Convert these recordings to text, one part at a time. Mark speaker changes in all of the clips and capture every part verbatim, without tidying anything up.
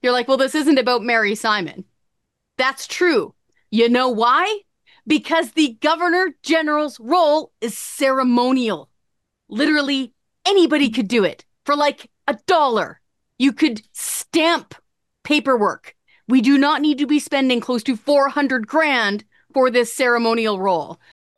Speaker 1: You're like, well, this isn't about Mary Simon. That's true. You know why? Because the governor general's role is ceremonial. Literally anybody could do it for like a dollar. You could stamp paperwork. We do not need to be spending close to four hundred grand for this ceremonial role.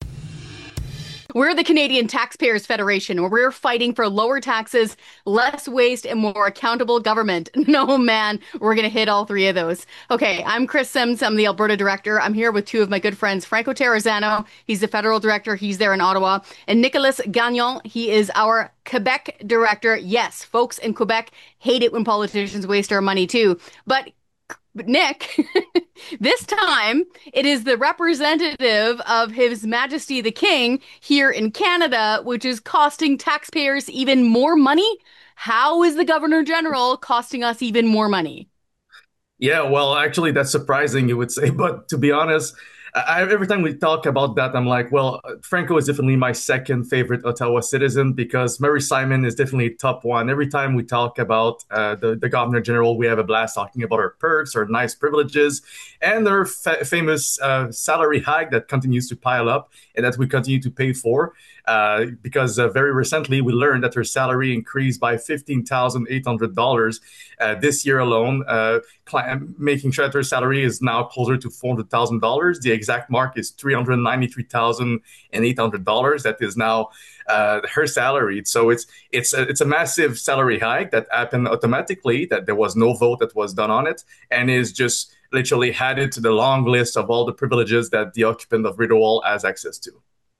Speaker 1: We're the Canadian Taxpayers Federation, where we're fighting for lower taxes, less waste, and more accountable government. No, man, we're going to hit all three of those. Okay, I'm Chris Sims. I'm the Alberta director. I'm here with two of my good friends, Franco Terrazzano. He's the federal director. He's there in Ottawa. And Nicolas Gagnon. He is our Quebec director. Yes, folks in Quebec hate it when politicians waste our money too. But But Nick, this time it is the representative of His Majesty the King here in Canada, which is costing taxpayers even more money. How is the Governor General costing us even more money?
Speaker 2: Yeah, well, actually, that's surprising, you would say. But to be honest, I, every time we talk about that, I'm like, well, Franco is definitely my second favorite Ottawa citizen because Mary Simon is definitely top one. Every time we talk about uh, the, the Governor General, we have a blast talking about her perks, her nice privileges, and her fa- famous uh, salary hike that continues to pile up and that we continue to pay for. Uh, because uh, very recently we learned that her salary increased by fifteen thousand eight hundred dollars uh, this year alone, uh, cl- making sure that her salary is now closer to four hundred thousand dollars. The exact mark is three hundred ninety-three thousand eight hundred dollars. That is now uh, her salary. So it's it's a, it's a massive salary hike that happened automatically, that there was no vote that was done on it, and is just literally added to the long list of all the privileges that the occupant of Rideau Hall has access to.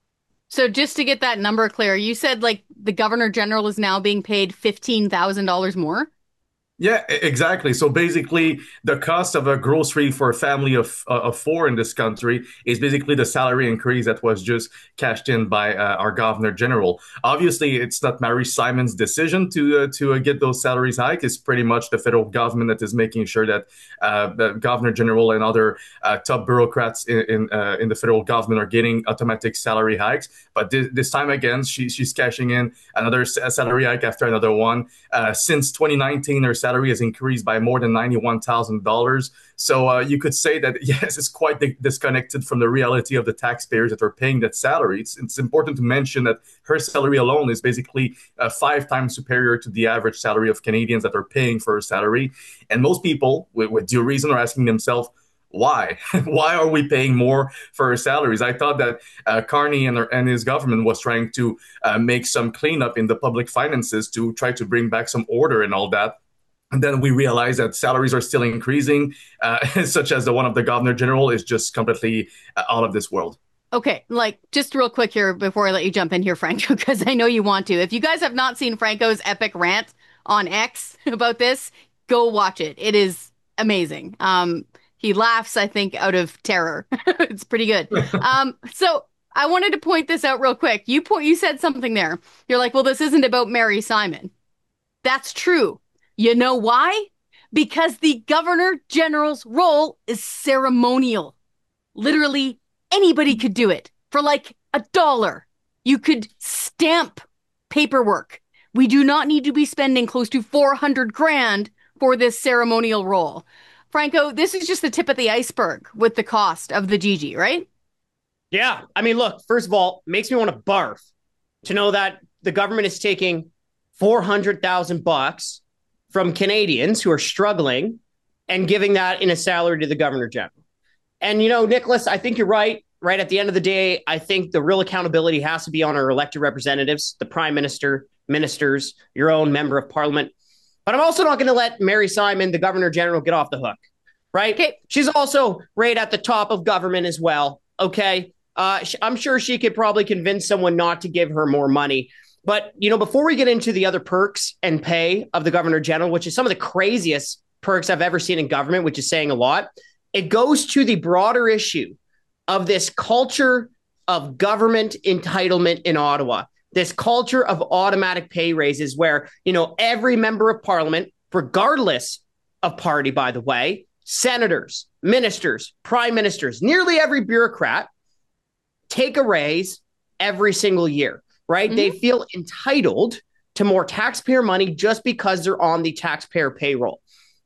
Speaker 1: So just to get that number clear, you said like the Governor General is now being paid fifteen thousand dollars more?
Speaker 2: Yeah, e- exactly. So basically, the cost of a grocery for a family of uh, of four in this country is basically the salary increase that was just cashed in by uh, our Governor General. Obviously, it's not Mary Simon's decision to uh, to uh, get those salaries hiked. It's pretty much the federal government that is making sure that uh, the Governor General and other uh, top bureaucrats in in, uh, in the federal government are getting automatic salary hikes. But this, this time again, she, she's cashing in another s- salary hike after another one. Uh, since twenty nineteen, her salary has increased by more than ninety-one thousand dollars. So uh, you could say that, yes, it's quite di- disconnected from the reality of the taxpayers that are paying that salary. It's, it's important to mention that her salary alone is basically uh, five times superior to the average salary of Canadians that are paying for her salary. And most people, with, with due reason, are asking themselves, why? Why are we paying more for our salaries? I thought that uh, Carney and, and his government was trying to uh, make some cleanup in the public finances to try to bring back some order and all that. And then we realize that salaries are still increasing, uh, such as the one of the Governor General is just completely uh, out of this world.
Speaker 1: Okay, like just real quick here before I let you jump in here, Franco, because I know you want to. If you guys have not seen Franco's epic rant on X about this, go watch it. It is amazing. Um, he laughs, I think, out of terror. It's pretty good. Um, so I wanted to point this out real quick. You point, you said something there. You're like, well, this isn't about Mary Simon. That's true. You know why? Because the Governor General's role is ceremonial. Literally anybody could do it for like a dollar. You could stamp paperwork. We do not need to be spending close to four hundred grand for this ceremonial role. Franco, this is just the tip of the iceberg with the cost of the G G, right?
Speaker 3: Yeah. I mean, look, first of all, it makes me want to barf to know that the government is taking four hundred thousand bucks from Canadians who are struggling and giving that in a salary to the Governor General. And, you know, Nicholas, I think you're right. Right at the end of the day, I think the real accountability has to be on our elected representatives, the prime minister, ministers, your own member of parliament. But I'm also not going to let Mary Simon, the Governor General, get off the hook, right?
Speaker 1: Okay.
Speaker 3: She's also right at the top of government as well. Okay. Uh, I'm sure she could probably convince someone not to give her more money. But, you know, before we get into the other perks and pay of the Governor General, which is some of the craziest perks I've ever seen in government, which is saying a lot, it goes to the broader issue of this culture of government entitlement in Ottawa, this culture of automatic pay raises where, you know, every member of parliament, regardless of party, by the way, senators, ministers, prime ministers, nearly every bureaucrat take a raise every single year, right? Mm-hmm. They feel entitled to more taxpayer money just because they're on the taxpayer payroll.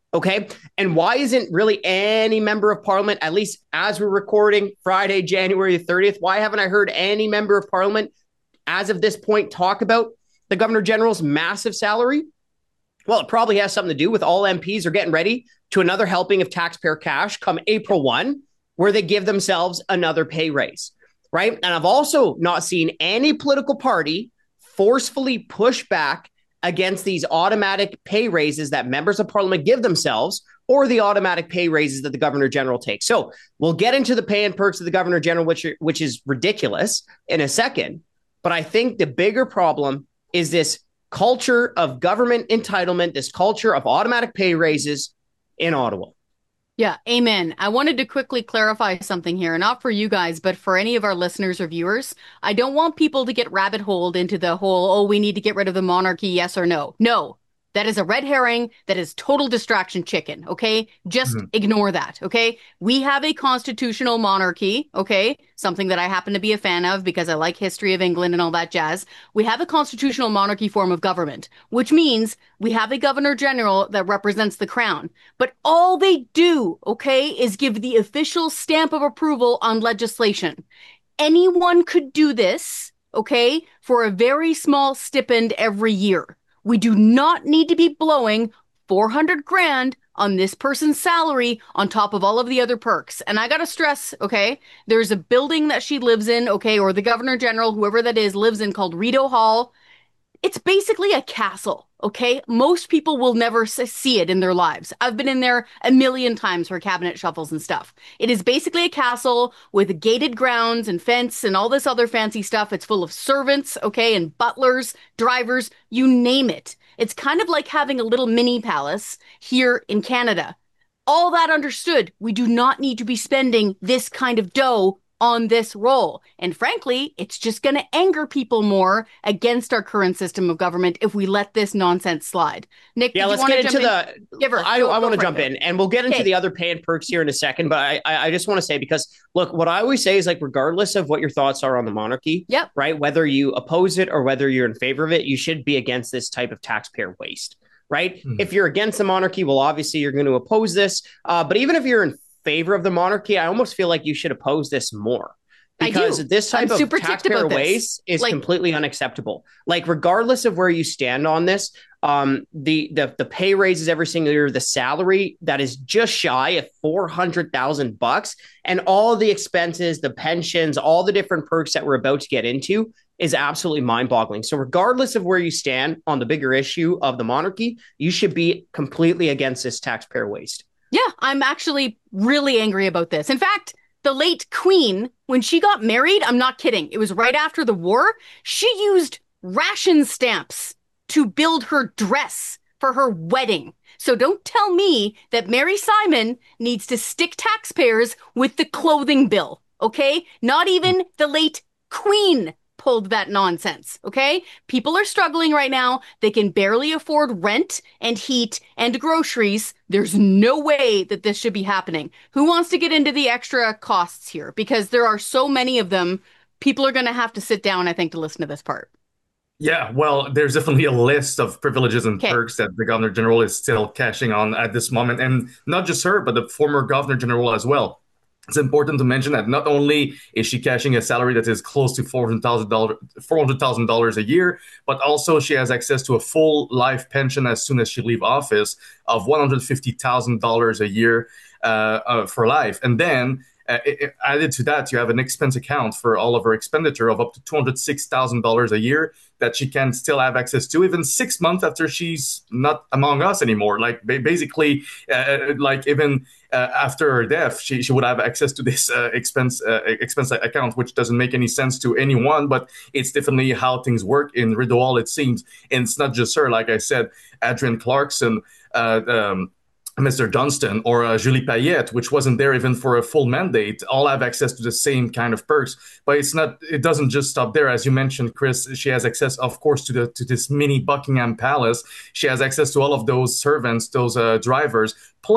Speaker 3: Okay. And why isn't really any member of parliament, at least as we're recording Friday, January thirtieth, why haven't I heard any member of parliament as of this point talk about the governor general's massive salary? Well, it probably has something to do with all M Ps are getting ready to another helping of taxpayer cash come April first, where they give themselves another pay raise, right? And I've also not seen any political party forcefully push back against these automatic pay raises that members of parliament give themselves or the automatic pay raises that the governor general takes. So we'll get into the pay and perks of the governor general, which, are, which is ridiculous in a second. But I think the bigger problem is this culture of government entitlement, this culture of automatic pay raises in Ottawa.
Speaker 1: Yeah, amen. I wanted to quickly clarify something here, not for you guys, but for any of our listeners or viewers. I don't want people to get rabbit holed into the whole, oh, we need to get rid of the monarchy, yes or no. No, that is a red herring. That is total distraction chicken, okay? Just mm-hmm. ignore that, okay? We have a constitutional monarchy, okay? Something that I happen to be a fan of because I like history of England and all that jazz. We have a constitutional monarchy form of government, which means we have a governor general that represents the crown. But all they do, okay, is give the official stamp of approval on legislation. Anyone could do this, okay, for a very small stipend every year. We do not need to be blowing four hundred grand on this person's salary on top of all of the other perks. And I got to stress, okay, there's a building that she lives in, okay, or the governor general, whoever that is, lives in called Rideau Hall. It's basically a castle, okay? Most people will never see it in their lives. I've been in there a million times for cabinet shuffles and stuff. It is basically a castle with gated grounds and fence and all this other fancy stuff. It's full of servants, okay, and butlers, drivers, you name it. It's kind of like having a little mini palace here in Canada. All that understood, we do not need to be spending this kind of dough on this role. And frankly, it's just going to anger people more against our current system of government if we let this nonsense slide. Nick,
Speaker 3: yeah, let's get into the. Give her. I, I want to jump in, and we'll get into okay. the other pay and perks here in a second. But I, I just want to say, because look, what I always say is, like, regardless of what your thoughts are on the monarchy,
Speaker 1: yep.
Speaker 3: right, whether you oppose it or whether you're in favor of it, you should be against this type of taxpayer waste, right? Mm. If you're against the monarchy, well, obviously you're going to oppose this. Uh, but even if you're in favor of the monarchy, I almost feel like you should oppose this more, because this type
Speaker 1: I'm
Speaker 3: of taxpayer waste is like, completely unacceptable. Like, regardless of where you stand on this, um, the, the the pay raises every single year, the salary that is just shy of four hundred thousand bucks, and all the expenses, the pensions, all the different perks that we're about to get into is absolutely mind-boggling. So regardless of where you stand on the bigger issue of the monarchy, you should be completely against this taxpayer waste.
Speaker 1: Yeah, I'm actually really angry about this. In fact, the late Queen, when she got married, I'm not kidding, it was right after the war, she used ration stamps to build her dress for her wedding. So don't tell me that Mary Simon needs to stick taxpayers with the clothing bill, okay? Not even the late Queen pulled that nonsense, okay? People are struggling right now. They can barely afford rent and heat and groceries. There's no way that this should be happening. Who wants to get into the extra costs here? Because there are so many of them. People are going to have to sit down, I think, to listen to this part.
Speaker 2: Yeah, well, there's definitely a list of privileges and
Speaker 1: okay.
Speaker 2: perks that the Governor General is still cashing on at this moment. And not just her, but the former Governor General as well. It's important to mention that not only is she cashing a salary that is close to four hundred thousand dollars four hundred thousand dollars a year, but also she has access to a full life pension as soon as she leaves office of one hundred fifty thousand dollars a year uh, uh, for life. And then uh, it, added to that, you have an expense account for all of her expenditure of up to two hundred six thousand dollars a year that she can still have access to even six months after she's not among us anymore. Like basically, uh, like even uh, after her death, she, she would have access to this uh, expense uh, expense account, which doesn't make any sense to anyone, but it's definitely how things work in Rideau Hall, it seems. And it's not just her, like I said, Adrienne Clarkson, uh, um, Mister Johnston, or uh, Julie Payette, which wasn't there even for a full mandate, all have access to the same kind of perks. But it's not. It doesn't just stop there, as you mentioned, Chris. She has access, of course, to the to this mini Buckingham Palace. She has access to all of those servants, those uh, drivers. Plus,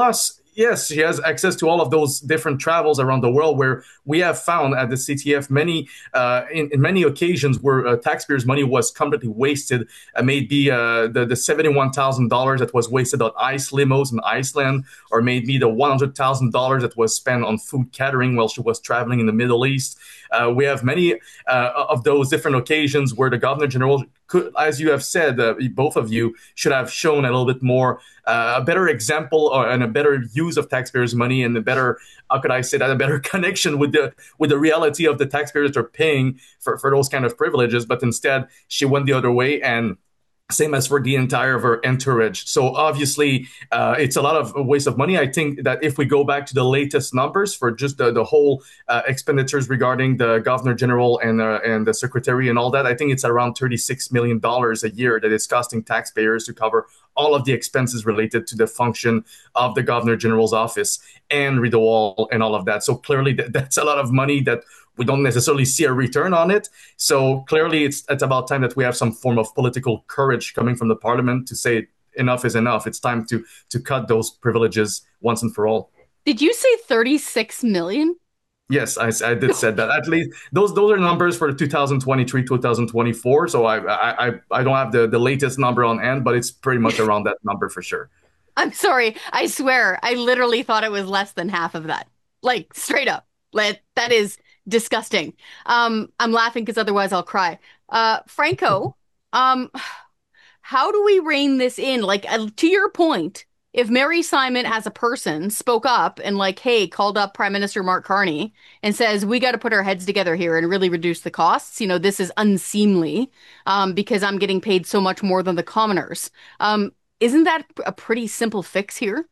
Speaker 2: Yes, she has access to all of those different travels around the world where we have found at the C T F many, uh, in, in many occasions where uh, taxpayers' money was completely wasted. Uh, maybe uh, the, the seventy-one thousand dollars that was wasted on ice limos in Iceland, or maybe the one hundred thousand dollars that was spent on food catering while she was traveling in the Middle East. Uh, we have many uh, of those different occasions where the Governor General could, as you have said, uh, both of you should have shown a little bit more, uh, a better example or, and a better use of taxpayers' money, and a better, how could I say that, a better connection with the with the reality of the taxpayers that are paying for, for those kind of privileges. But instead, she went the other way, and same as for the entire of her entourage. So obviously, uh, it's a lot of waste of money. I think that if we go back to the latest numbers for just the, the whole uh, expenditures regarding the Governor General and uh, and the Secretary and all that, I think it's around thirty-six million dollars a year that is costing taxpayers to cover all of the expenses related to the function of the Governor General's office and Rideau Hall and all of that. So clearly, th- that's a lot of money that we don't necessarily see a return on it. So clearly, it's it's about time that we have some form of political courage coming from the parliament to say enough is enough. It's time to to cut those privileges once and for all.
Speaker 1: Did you say thirty-six million?
Speaker 2: Yes, I, I did said that. At least those those are numbers for two thousand twenty-three, two thousand twenty-four. So I I I don't have the, the latest number on hand, but it's pretty much around that number for sure.
Speaker 1: I'm sorry. I swear, I literally thought it was less than half of that. Like straight up. Like, that is disgusting. Um, I'm laughing because otherwise I'll cry. Uh, Franco, um, how do we rein this in? Like, uh, to your point, if Mary Simon as a person spoke up and like, hey, called up Prime Minister Mark Carney and says, we got to put our heads together here and really reduce the costs. You know, this is unseemly um, because I'm getting paid so much more than the commoners. Um, isn't that a pretty simple fix here?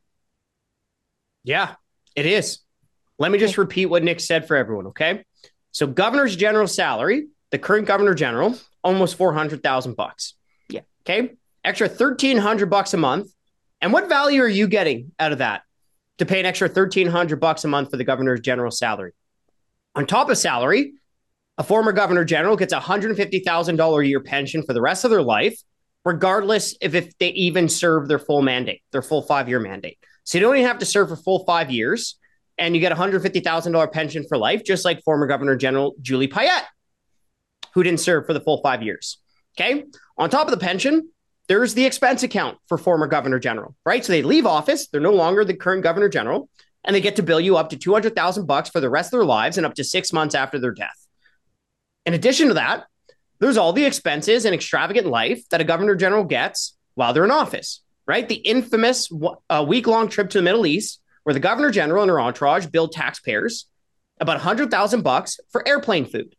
Speaker 3: Yeah, it is. Let me just
Speaker 1: Okay.
Speaker 3: repeat what Nick said for everyone, okay? So Governor's General salary, the current Governor General, almost four hundred thousand bucks.
Speaker 1: Yeah.
Speaker 3: Okay? Extra thirteen hundred bucks a month. And what value are you getting out of that to pay an extra thirteen hundred bucks a month for the Governor's General salary? On top of salary, a former Governor General gets a one hundred fifty thousand dollars a year pension for the rest of their life, regardless of if they even serve their full mandate, their full five-year mandate. So you don't even have to serve for full five years. And you get a one hundred fifty thousand dollars pension for life, just like former Governor General Julie Payette, who didn't serve for the full five years. Okay. On top of the pension, there's the expense account for former Governor General, right? So they leave office. They're no longer the current Governor General, and they get to bill you up to two hundred thousand bucks for the rest of their lives and up to six months after their death. In addition to that, there's all the expenses and extravagant life that a Governor General gets while they're in office, right? The infamous uh, week-long trip to the Middle East, where the Governor General and her entourage billed taxpayers about one hundred thousand bucks for airplane food.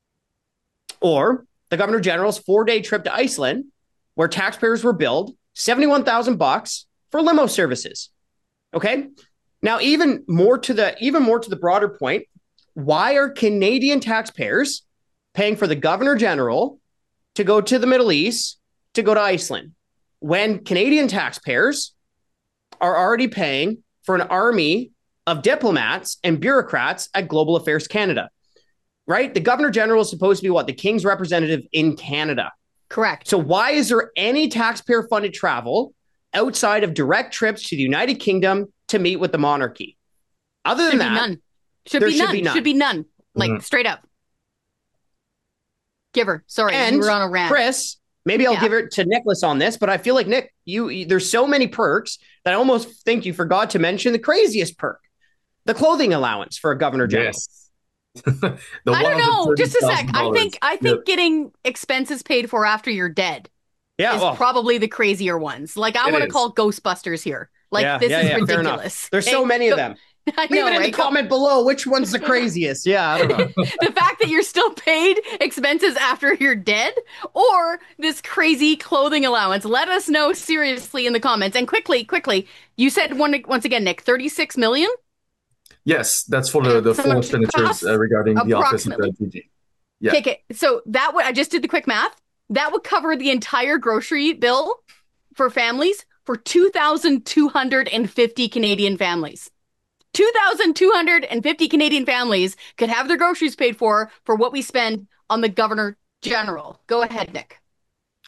Speaker 3: Or the Governor General's four-day trip to Iceland, where taxpayers were billed seventy-one thousand bucks for limo services. Okay? Now, even more to the even more to the broader point, why are Canadian taxpayers paying for the Governor General to go to the Middle East, to go to Iceland, when Canadian taxpayers are already paying for an army of diplomats and bureaucrats at Global Affairs Canada, right? The Governor General is supposed to be what? The King's representative in Canada.
Speaker 1: Correct.
Speaker 3: So why is there any taxpayer-funded travel outside of direct trips to the United Kingdom to meet with the monarchy? Other than
Speaker 1: Should be
Speaker 3: that,
Speaker 1: none. Should
Speaker 3: there
Speaker 1: be
Speaker 3: should
Speaker 1: none.
Speaker 3: be none.
Speaker 1: Should be none. Like,
Speaker 2: Mhm.
Speaker 1: straight up. Giver. Sorry,
Speaker 3: and
Speaker 1: you were on a rant.
Speaker 3: Chris, maybe I'll
Speaker 1: Yeah.
Speaker 3: give it to Nicholas on this, but I feel like, Nick, you, you there's so many perks that I almost think you forgot to mention the craziest perk, the clothing allowance for a Governor General.
Speaker 2: Yes. The
Speaker 1: I don't know. Just a sec. I
Speaker 2: $one hundred thirty thousand dollars.
Speaker 1: think I think
Speaker 2: Yep.
Speaker 1: getting expenses paid for after you're dead
Speaker 3: Yeah,
Speaker 1: is
Speaker 3: well,
Speaker 1: probably the crazier ones. Like, I
Speaker 2: It
Speaker 1: want to
Speaker 2: is.
Speaker 1: call Ghostbusters here. Like,
Speaker 3: yeah,
Speaker 1: this
Speaker 3: yeah,
Speaker 1: is
Speaker 3: yeah, fair enough.
Speaker 1: ridiculous.
Speaker 3: There's so
Speaker 1: Okay?
Speaker 3: many of
Speaker 1: Go-
Speaker 3: them.
Speaker 1: I
Speaker 3: Leave
Speaker 1: know,
Speaker 3: it in the
Speaker 1: right? Go-
Speaker 3: comment below which one's the craziest. Yeah, I don't know.
Speaker 1: the fact that you're still paid expenses after you're dead, or this crazy clothing allowance. Let us know seriously in the comments. And quickly, quickly, you said one once again, Nick, thirty-six million?
Speaker 2: Yes, that's for the, the
Speaker 1: So
Speaker 2: full
Speaker 1: much it
Speaker 2: expenditures
Speaker 1: costs?
Speaker 2: uh, regarding the office of the
Speaker 1: Approximately.
Speaker 2: G G. Yeah.
Speaker 1: Okay, okay. So that would, I just did the quick math. That would cover the entire grocery bill for families for two thousand two hundred fifty Canadian families. two thousand two hundred fifty Canadian families could have their groceries paid for for what we spend on the Governor General. Go ahead, Nick.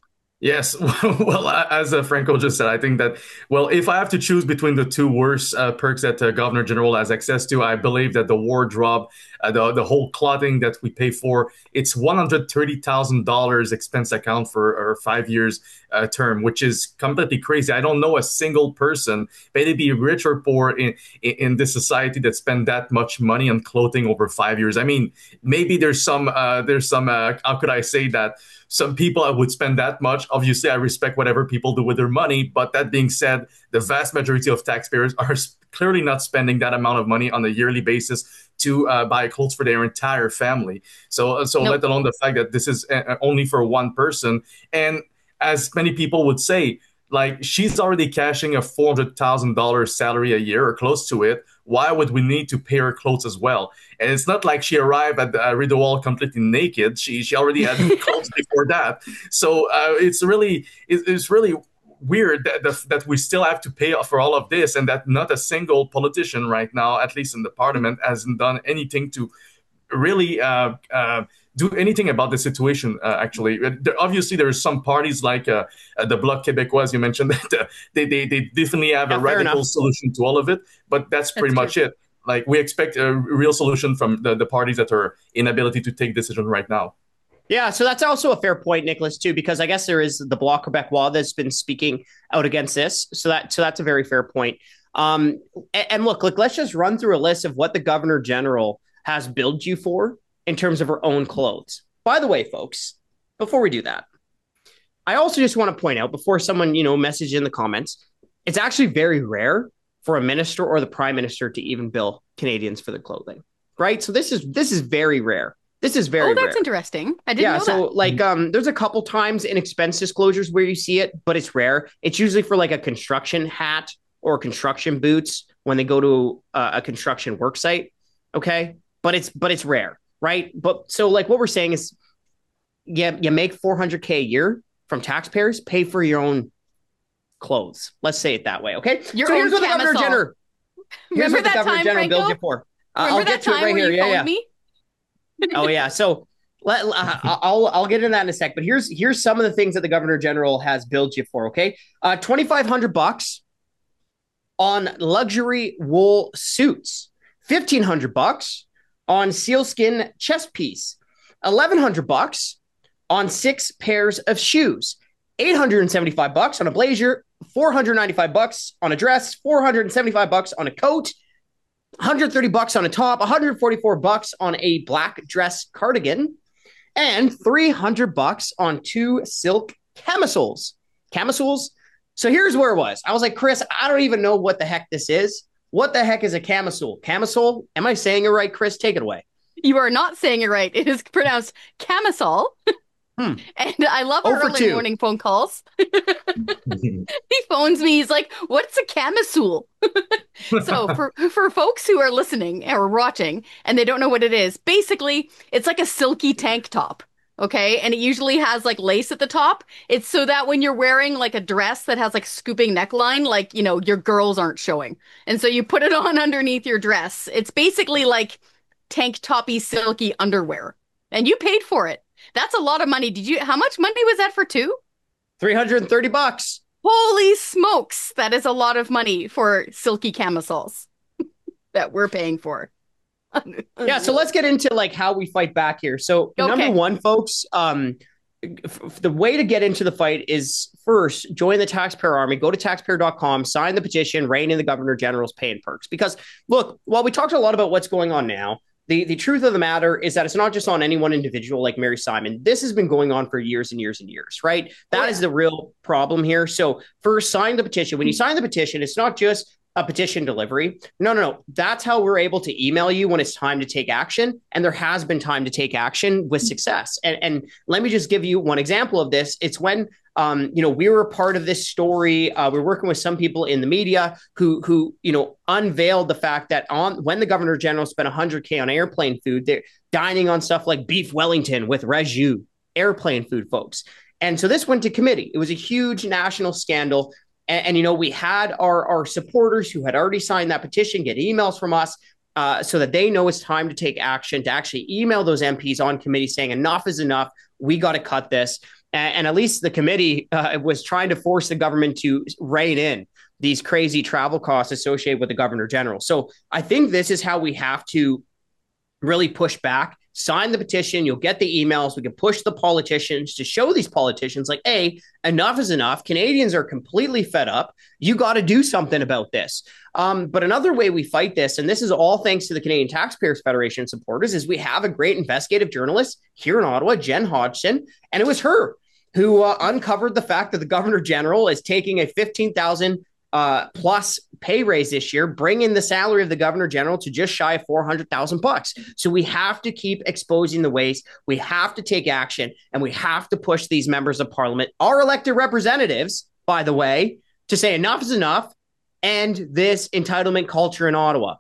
Speaker 2: Yes. Well, as uh, Franco just said, I think that, well, if I have to choose between the two worst uh, perks that the Governor General has access to, I believe that the wardrobe, uh, the, the whole clothing that we pay for, it's one hundred thirty thousand dollars expense account for a five years uh, term, which is completely crazy. I don't know a single person, may they be rich or poor, in, in, in this society that spend that much money on clothing over five years. I mean, maybe there's some, uh, there's some, uh, how could I say that? Some people would spend that much. Obviously, I respect whatever people do with their money. But that being said, the vast majority of taxpayers are clearly not spending that amount of money on a yearly basis to uh, buy clothes for their entire family. So, so nope. Let alone the fact that this is uh, only for one person. And as many people would say, like, she's already cashing a four hundred thousand dollars salary a year or close to it. Why would we need to pay her clothes as well? And it's not like she arrived at uh, Rideau Hall completely naked. She she already had clothes before that. So uh, it's really it, it's really weird that, that that we still have to pay for all of this, and that not a single politician right now, at least in the parliament, hasn't done anything to really uh, uh, do anything about the situation. Uh, actually, there, obviously, there are some parties like uh, uh, the Bloc Québécois, you mentioned, that uh, they, they they definitely have yeah, a radical enough. solution to all of it. But that's pretty that's much true. it. Like, we expect a real solution from the, the parties that are inability to take decision right now.
Speaker 3: Yeah, so that's also a fair point, Nicholas, too, because I guess there is the Bloc Québécois that's been speaking out against this. So that so that's a very fair point. Um, and, and look, look, let's just run through a list of what the Governor General has billed you for in terms of her own clothes. By the way, folks, before we do that, I also just want to point out, before someone, you know, message in the comments, it's actually very rare for a minister or the prime minister to even bill Canadians for their clothing, right? So this is this is very rare. This is very
Speaker 1: Oh, that's
Speaker 3: rare.
Speaker 1: interesting. I didn't
Speaker 3: yeah,
Speaker 1: know
Speaker 3: so
Speaker 1: that.
Speaker 3: like um, there's a couple times in expense disclosures where you see it, but it's rare. It's usually for like a construction hat or construction boots when they go to uh, a construction work site, okay? But it's but it's rare, right? But so like what we're saying is, yeah, you make four hundred K a year from taxpayers, pay for your own clothes. Let's say it that way, okay?
Speaker 1: Your
Speaker 3: so
Speaker 1: own
Speaker 3: here's what the Governor
Speaker 1: camisole.
Speaker 3: General. Here's
Speaker 1: Remember
Speaker 3: what the
Speaker 1: that
Speaker 3: Governor
Speaker 1: time,
Speaker 3: General
Speaker 1: Franco?
Speaker 3: billed you for. Uh,
Speaker 1: Remember
Speaker 3: I'll
Speaker 1: that
Speaker 3: get to it
Speaker 1: time
Speaker 3: right
Speaker 1: where
Speaker 3: here.
Speaker 1: you
Speaker 3: Yeah,
Speaker 1: phoned
Speaker 3: yeah.
Speaker 1: me?
Speaker 3: Oh yeah. So let uh, I'll I'll get into that in a sec. But here's here's some of the things that the Governor General has billed you for. Okay, uh, twenty five hundred bucks on luxury wool suits, fifteen hundred bucks on sealskin chest piece, eleven hundred bucks on six pairs of shoes, eight hundred and seventy five bucks on a blazer, four hundred ninety five bucks on a dress, four hundred seventy five bucks on a coat, one hundred thirty bucks on a top, one hundred forty-four bucks on a black dress cardigan, and three hundred bucks on two silk camisoles. Camisoles? So here's where it was. I was like, Chris, I don't even know what the heck this is. What the heck is a camisole? Camisole? Am I saying it right, Chris? Take it away.
Speaker 1: You are not saying it right. It is pronounced camisole. Hmm. And I love our early two. morning phone calls. He phones me. He's like, what's a camisole? So for, for folks who are listening or watching and they don't know what it is, basically, it's like a silky tank top. Okay. And it usually has like lace at the top. It's so that when you're wearing like a dress that has like scooping neckline, like, you know, your girls aren't showing. And so you put it on underneath your dress. It's basically like tank toppy, silky underwear. And you paid for it. That's a lot of money. Did you? How much money was that for two?
Speaker 3: three hundred thirty bucks.
Speaker 1: Holy smokes. That is a lot of money for silky camisoles that we're paying for.
Speaker 3: Yeah. So let's get into like how we fight back here. So okay. Number one, folks, um, f- the way to get into the fight is first join the taxpayer army, go to taxpayer dot com, sign the petition, rein in the Governor General's pay and perks. Because look, while we talked a lot about what's going on now, The the truth of the matter is that it's not just on any one individual like Mary Simon. This has been going on for years and years and years, right? That oh, yeah. is the real problem here. So first, sign the petition. When you sign the petition, it's not just a petition delivery. No, no, no. That's how we're able to email you when it's time to take action. And there has been time to take action with success. And, and let me just give you one example of this. It's when Um, you know, we were part of this story. Uh, we're working with some people in the media who, who, you know, unveiled the fact that on when the Governor General spent one hundred K on airplane food, they're dining on stuff like beef Wellington with raju, airplane food, folks. And so this went to committee. It was a huge national scandal. And, and you know, we had our, our supporters who had already signed that petition get emails from us uh, so that they know it's time to take action, to actually email those M Ps on committee saying enough is enough. We got to cut this. And, and at least the committee uh, was trying to force the government to rein in these crazy travel costs associated with the governor general. So I think this is how we have to really push back. Sign the petition. You'll get the emails. We can push the politicians to show these politicians like, hey, enough is enough. Canadians are completely fed up. You got to do something about this. Um, but another way we fight this, and this is all thanks to the Canadian Taxpayers Federation supporters, is we have a great investigative journalist here in Ottawa, Jen Hodgson, and it was her who uh, uncovered the fact that the Governor General is taking a fifteen thousand dollars uh, plus pay raise this year, bringing the salary of the Governor General to just shy of four hundred thousand bucks. So we have to keep exposing the waste. We have to take action, and we have to push these members of Parliament, our elected representatives, by the way, to say enough is enough, and this entitlement culture in Ottawa.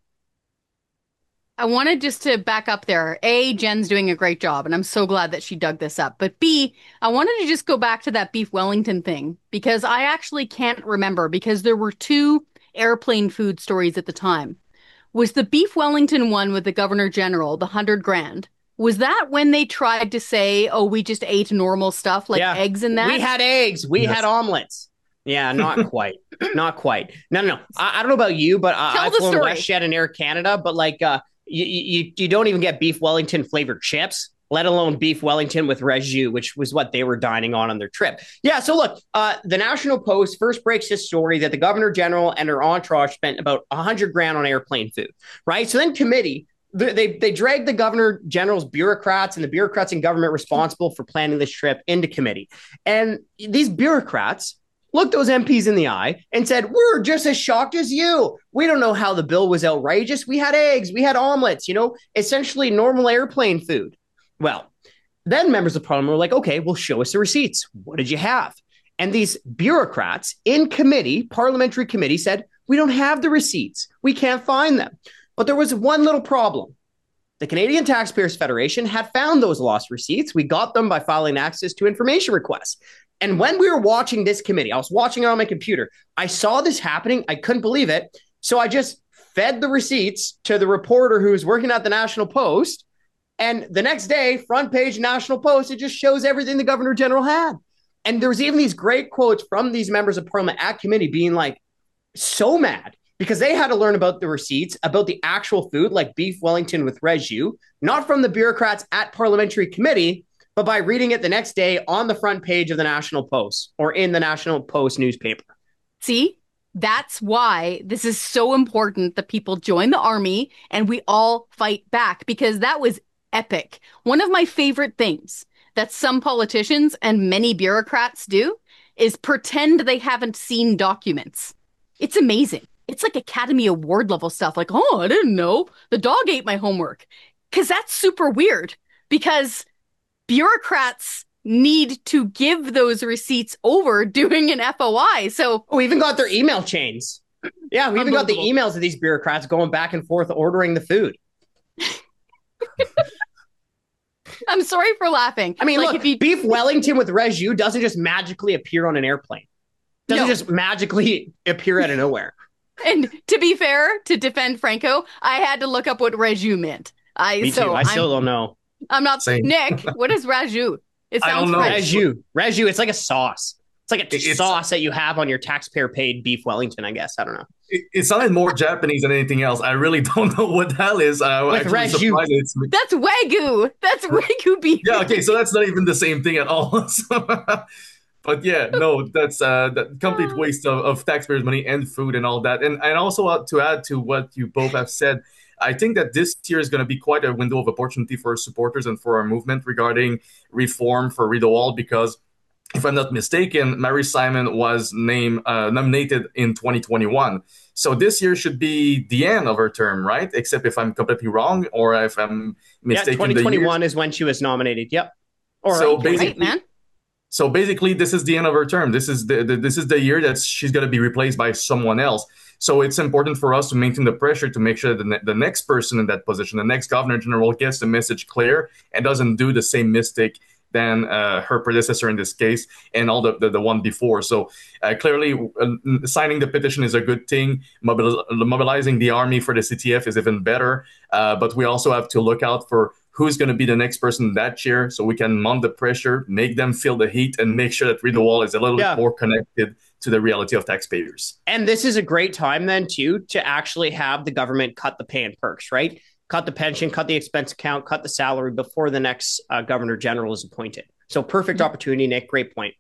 Speaker 1: I wanted just to back up there. A, Jen's doing a great job, and I'm so glad that she dug this up. But B, I wanted to just go back to that beef Wellington thing, because I actually can't remember, because there were two airplane food stories at the time. Was the beef Wellington one with the Governor General, the hundred grand, was that when they tried to say, oh, we just ate normal stuff like yeah. eggs and that?
Speaker 3: We had eggs. We yes. had omelets. Yeah, not quite. Not quite. No, no, no. I, I don't know about you, but uh, I've flown WestJet and Air Canada, but like uh, you, you, you don't even get beef Wellington flavored chips, let alone beef Wellington with res jus, which was what they were dining on on their trip. Yeah, so look, uh, the National Post first breaks this story that the Governor General and her entourage spent about one hundred grand on airplane food, right? So then committee, they, they dragged the Governor General's bureaucrats and the bureaucrats in government responsible for planning this trip into committee. And these bureaucrats looked those M Ps in the eye and said, we're just as shocked as you. We don't know how the bill was outrageous. We had eggs, we had omelets, you know, essentially normal airplane food. Well, then members of Parliament were like, okay, well, show us the receipts. What did you have? And these bureaucrats in committee, parliamentary committee, said, we don't have the receipts. We can't find them. But there was one little problem. The Canadian Taxpayers Federation had found those lost receipts. We got them by filing access to information requests. And when we were watching this committee, I was watching it on my computer. I saw this happening. I couldn't believe it. So I just fed the receipts to the reporter who was working at the National Post. And the next day, front page National Post, it just shows everything the Governor General had. And there was even these great quotes from these members of Parliament at committee being like so mad because they had to learn about the receipts, about the actual food like beef Wellington with res jus, not from the bureaucrats at parliamentary committee, but by reading it the next day on the front page of the National Post or in the National Post newspaper.
Speaker 1: See, that's why this is so important that people join the army and we all fight back, because that was epic. One of my favorite things that some politicians and many bureaucrats do is pretend they haven't seen documents. It's amazing. It's like Academy Award level stuff. Like, oh, I didn't know. The dog ate my homework. Because that's super weird. Because bureaucrats need to give those receipts over doing an F O I. So
Speaker 3: we even got their email chains. Yeah, we even got the emails of these bureaucrats going back and forth ordering the food.
Speaker 1: I'm sorry for laughing.
Speaker 3: I mean,
Speaker 1: like
Speaker 3: look, if you... beef Wellington with res jus doesn't just magically appear on an airplane. Doesn't no. just magically appear out of nowhere.
Speaker 1: And to be fair, to defend Franco, I had to look up what res jus meant. I
Speaker 3: Me
Speaker 1: so
Speaker 3: too. I
Speaker 1: I'm,
Speaker 3: still don't know.
Speaker 1: I'm not saying Nick. What is res jus? It sounds
Speaker 2: I don't know.
Speaker 3: Res jus. Res jus. It's like a sauce. It's like a t- it's, sauce that you have on your taxpayer-paid beef Wellington. I guess I don't know.
Speaker 2: It, it sounded more Japanese than anything else. I really don't know what the hell is. I
Speaker 3: With res jus.
Speaker 1: That's wagyu. That's wagyu beef.
Speaker 2: Yeah. Okay. So that's not even the same thing at all. So, but yeah, no, that's uh, the complete waste of, of taxpayers' money and food and all that. And and also uh, to add to what you both have said, I think that this year is going to be quite a window of opportunity for our supporters and for our movement regarding reform for Rideau Hall, because if I'm not mistaken, Mary Simon was named uh, nominated in twenty twenty-one. So this year should be the end of her term, right? Except if I'm completely wrong or if I'm mistaken.
Speaker 3: Yeah, twenty twenty-one is when she was nominated. Yep.
Speaker 1: All so right, basically, right, man.
Speaker 2: So basically, this is the end of her term. This is the, the this is the year that she's going to be replaced by someone else. So it's important for us to maintain the pressure to make sure that the, ne- the next person in that position, the next Governor General, gets the message clear and doesn't do the same mistake than uh, her predecessor in this case and all the, the, the one before. So uh, clearly, uh, signing the petition is a good thing. Mobil- mobilizing the army for the C T F is even better. Uh, but we also have to look out for who's going to be the next person in that chair so we can mount the pressure, make them feel the heat, and make sure that Rideau Hall is a little yeah. bit more connected to the reality of taxpayers.
Speaker 3: And this is a great time then, too, to actually have the government cut the pay and perks, right? Cut the pension, cut the expense account, cut the salary before the next uh, Governor General is appointed. So perfect opportunity, Nick. Great point.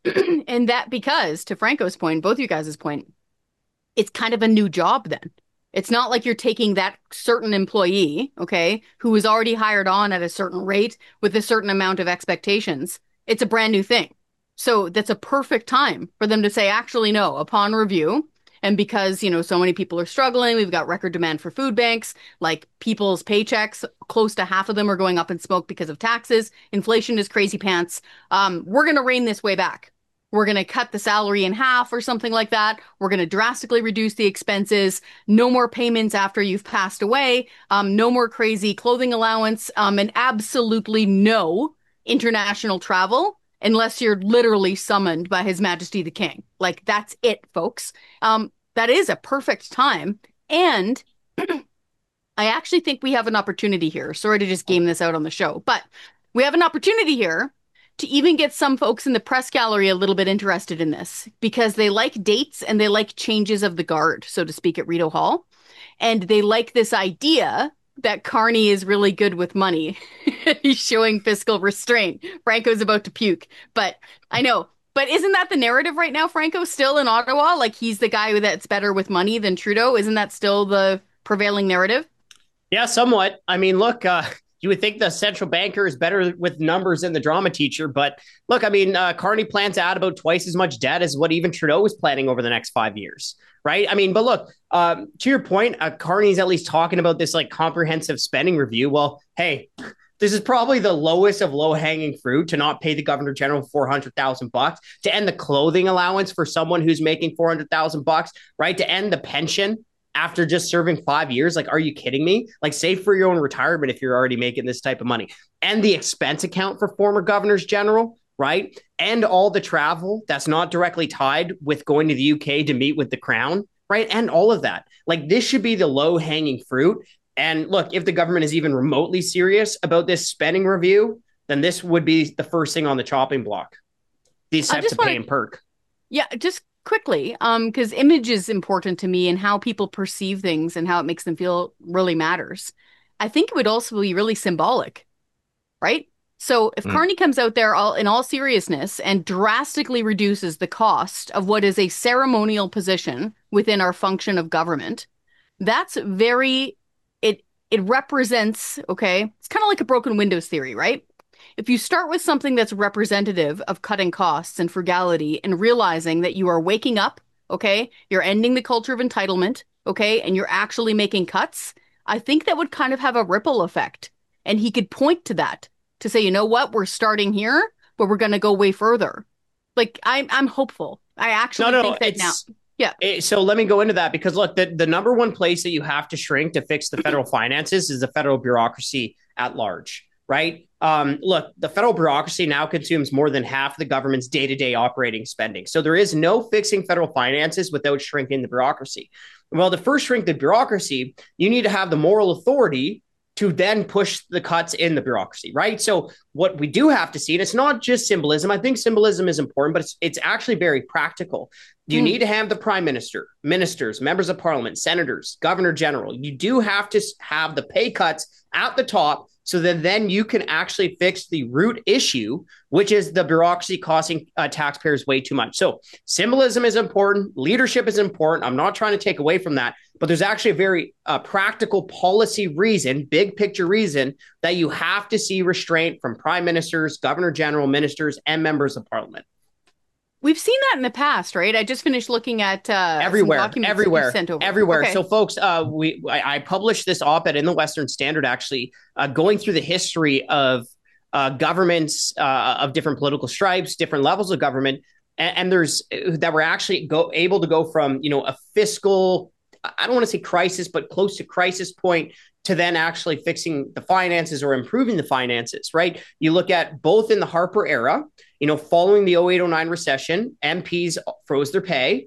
Speaker 1: And that because, to Franco's point, both you guys' point, it's kind of a new job then. It's not like you're taking that certain employee, okay, who was already hired on at a certain rate with a certain amount of expectations. It's a brand new thing. So that's a perfect time for them to say, actually, no, upon review. And because, you know, so many people are struggling, we've got record demand for food banks, like people's paychecks, close to half of them are going up in smoke because of taxes. Inflation is crazy pants. Um, we're going to rein this way back. We're going to cut the salary in half or something like that. We're going to drastically reduce the expenses. No more payments after you've passed away. Um, no more crazy clothing allowance. Um, and absolutely no international travel unless you're literally summoned by His Majesty the King. Like, that's it, folks. Um, that is a perfect time. And I actually think we have an opportunity here. Sorry to just game this out on the show, but we have an opportunity here to even get some folks in the press gallery a little bit interested in this because they like dates and they like changes of the guard, so to speak, at Rideau Hall. And they like this idea that Carney is really good with money. He's showing fiscal restraint. Franco's about to puke, but I know. But isn't that the narrative right now, Franco, still in Ottawa? Like he's the guy that's better with money than Trudeau? Isn't that still the prevailing narrative?
Speaker 3: Yeah, somewhat. I mean, look, uh, you would think the central banker is better with numbers than the drama teacher. But look, I mean, uh, Carney plans to add about twice as much debt as what even Trudeau is planning over the next five years. Right. I mean, but look, um, to your point, uh, Carney's at least talking about this like comprehensive spending review. Well, hey, this is probably the lowest of low hanging fruit to not pay the Governor General four hundred thousand bucks, to end the clothing allowance for someone who's making four hundred thousand bucks, right? To end the pension after just serving five years. Like, are you kidding me? Like, save for your own retirement if you're already making this type of money. And the expense account for former governors general, right? And all the travel that's not directly tied with going to the U K to meet with the crown, right? And all of that. Like, this should be the low hanging fruit. And look, if the government is even remotely serious about this spending review, then this would be the first thing on the chopping block. These steps to pay and perk.
Speaker 1: Yeah, just quickly, um, because image is important to me and how people perceive things and how it makes them feel really matters. I think it would also be really symbolic, right? So if mm. Carney comes out there all in all seriousness and drastically reduces the cost of what is a ceremonial position within our function of government, that's very, it it represents, okay, it's kind of like a broken windows theory, right? If you start with something that's representative of cutting costs and frugality and realizing that you are waking up, okay, you're ending the culture of entitlement, okay, and you're actually making cuts, I think that would kind of have a ripple effect. And he could point to that to say, you know what, we're starting here, but we're going to go way further. Like, I'm, I'm hopeful. I actually
Speaker 3: no, no,
Speaker 1: think that now. Yeah.
Speaker 3: It, so let me go into that because, look, the, the number one place that you have to shrink to fix the federal finances is the federal bureaucracy at large, right? Um, look, the federal bureaucracy now consumes more than half the government's day-to-day operating spending. So there is no fixing federal finances without shrinking the bureaucracy. Well, to first shrink the bureaucracy, you need to have the moral authority to then push the cuts in the bureaucracy, right? So what we do have to see, and it's not just symbolism. I think symbolism is important, but it's, it's actually very practical. You mm. need to have the prime minister, ministers, members of parliament, senators, governor general. You do have to have the pay cuts at the top so that then you can actually fix the root issue, which is the bureaucracy costing uh, taxpayers way too much. So symbolism is important. Leadership is important. I'm not trying to take away from that, but there's actually a very uh, practical policy reason, big picture reason that you have to see restraint from prime ministers, governor general, ministers, and members of parliament.
Speaker 1: We've seen that in the past, right? I just finished looking at uh,
Speaker 3: everywhere, everywhere,
Speaker 1: sent over.
Speaker 3: everywhere.
Speaker 1: Okay.
Speaker 3: So, folks, uh, we I, I published this op-ed in the Western Standard, actually, uh, going through the history of uh, governments uh, of different political stripes, different levels of government, and, and there's that were actually go able to go from you know a fiscal, I don't want to say crisis, but close to crisis point, to then actually fixing the finances or improving the finances, right? You look at both in the Harper era, you know, following the oh eight oh nine recession, M Ps froze their pay,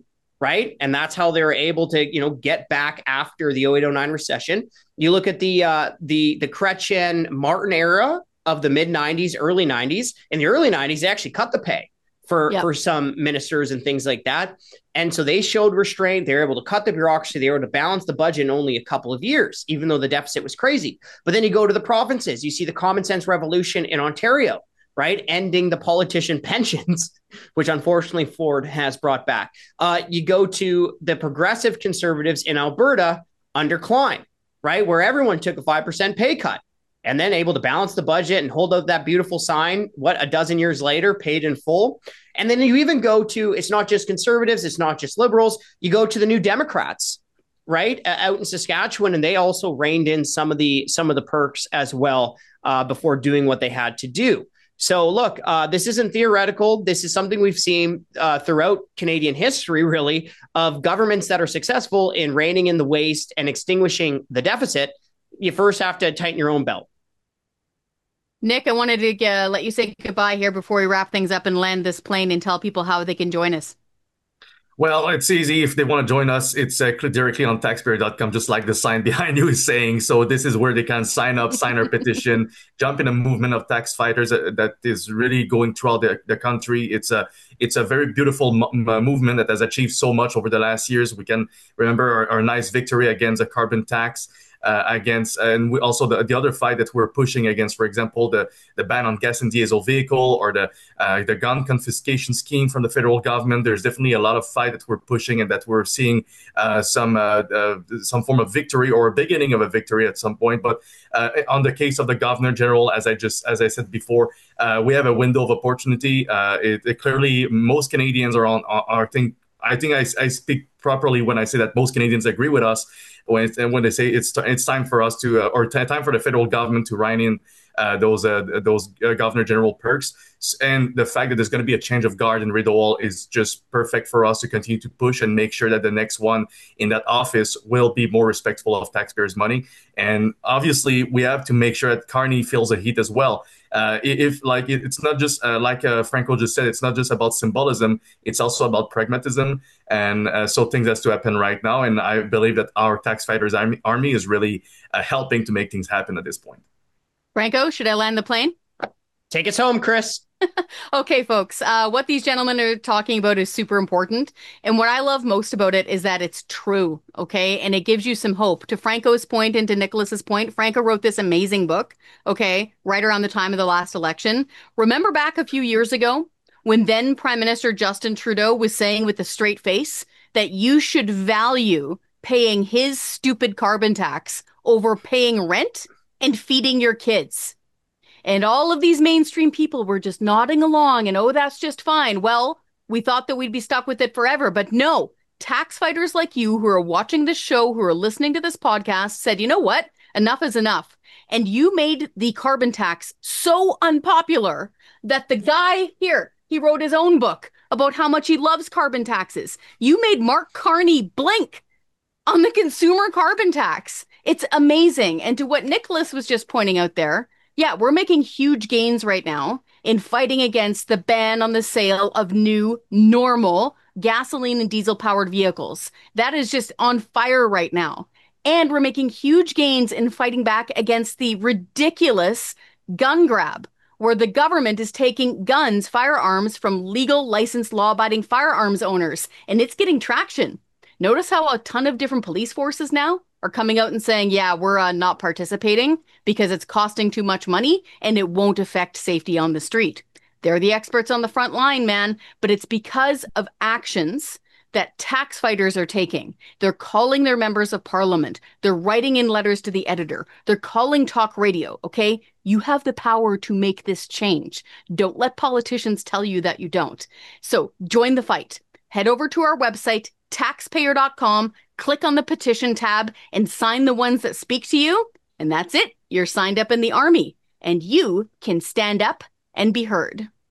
Speaker 3: right? And that's how they were able to, you know, get back after the oh eight oh nine recession. You look at the uh, the the Chrétien Martin era of the mid nineties, early nineties. In the early nineties, they actually cut the pay for, yep. for some ministers and things like that. And so they showed restraint. They were able to cut the bureaucracy. They were able to balance the budget in only a couple of years, even though the deficit was crazy. But then you go to the provinces, you see the common sense revolution in Ontario, right? Ending the politician pensions, which unfortunately Ford has brought back. Uh, you go to the progressive conservatives in Alberta under Klein, right? Where everyone took a five percent pay cut and then able to balance the budget and hold out that beautiful sign, what, a dozen years later, paid in full. And then you even go to, it's not just conservatives, it's not just liberals, you go to the New Democrats, right, uh, out in Saskatchewan, and they also reined in some of the some of the perks as well uh, before doing what they had to do. So look, uh, this isn't theoretical. This is something we've seen uh, throughout Canadian history, really, of governments that are successful in reining in the waste and extinguishing the deficit. You first have to tighten your own belt.
Speaker 1: Nick, I wanted to uh, let you say goodbye here before we wrap things up and land this plane and tell people how they can join us.
Speaker 2: Well, it's easy. If they want to join us, it's uh, click directly on taxpayer dot com, just like the sign behind you is saying. So this is where they can sign up, sign our petition, jump in a movement of tax fighters that, that is really going throughout the, the country. It's a it's a very beautiful mo- movement that has achieved so much over the last years. We can remember our, our nice victory against the carbon tax. Uh, against, and we also the, the other fight that we're pushing against, for example, the, the ban on gas and diesel vehicle or the uh, the gun confiscation scheme from the federal government. There's definitely a lot of fight that we're pushing and that we're seeing uh, some uh, uh, some form of victory or a beginning of a victory at some point. But uh, on the case of the Governor General, as I just as I said before, uh, we have a window of opportunity. Uh, it, it clearly, most Canadians are on are, are think. I think I, I speak properly when I say that most Canadians agree with us when it's, when they say it's t- it's time for us to uh, or t- time for the federal government to rein in uh, those uh, those uh, Governor General perks. And the fact that there's going to be a change of guard in Rideau Hall is just perfect for us to continue to push and make sure that the next one in that office will be more respectful of taxpayers' money. And obviously, we have to make sure that Carney feels the heat as well. Uh, if like it, it's not just uh, like uh, Franco just said, it's not just about symbolism. It's also about pragmatism. And uh, so things has to happen right now. And I believe that our tax fighters army, army is really uh, helping to make things happen at this point.
Speaker 1: Franco, should I land the plane?
Speaker 3: Take us home, Chris.
Speaker 1: Okay, folks, uh, what these gentlemen are talking about is super important. And what I love most about it is that it's true, okay? And it gives you some hope. To Franco's point and to Nicholas's point, Franco wrote this amazing book, okay, right around the time of the last election. Remember back a few years ago when then Prime Minister Justin Trudeau was saying with a straight face that you should value paying his stupid carbon tax over paying rent and feeding your kids. And all of these mainstream people were just nodding along and, oh, that's just fine. Well, we thought that we'd be stuck with it forever. But no, tax fighters like you who are watching this show, who are listening to this podcast said, you know what? Enough is enough. And you made the carbon tax so unpopular that the guy here, he wrote his own book about how much he loves carbon taxes. You made Mark Carney blink on the consumer carbon tax. It's amazing. And to what Nicholas was just pointing out there, yeah, we're making huge gains right now in fighting against the ban on the sale of new, normal gasoline and diesel-powered vehicles. That is just on fire right now. And we're making huge gains in fighting back against the ridiculous gun grab, where the government is taking guns, firearms, from legal, licensed, law-abiding firearms owners. And it's getting traction. Notice how a ton of different police forces now are coming out and saying, yeah, we're uh, not participating because it's costing too much money and it won't affect safety on the street. They're the experts on the front line, man. But it's because of actions that tax fighters are taking. They're calling their members of parliament. They're writing in letters to the editor. They're calling talk radio, okay? You have the power to make this change. Don't let politicians tell you that you don't. So join the fight. Head over to our website, taxpayer dot com, click on the petition tab and sign the ones that speak to you. And that's it. You're signed up in the army and you can stand up and be heard.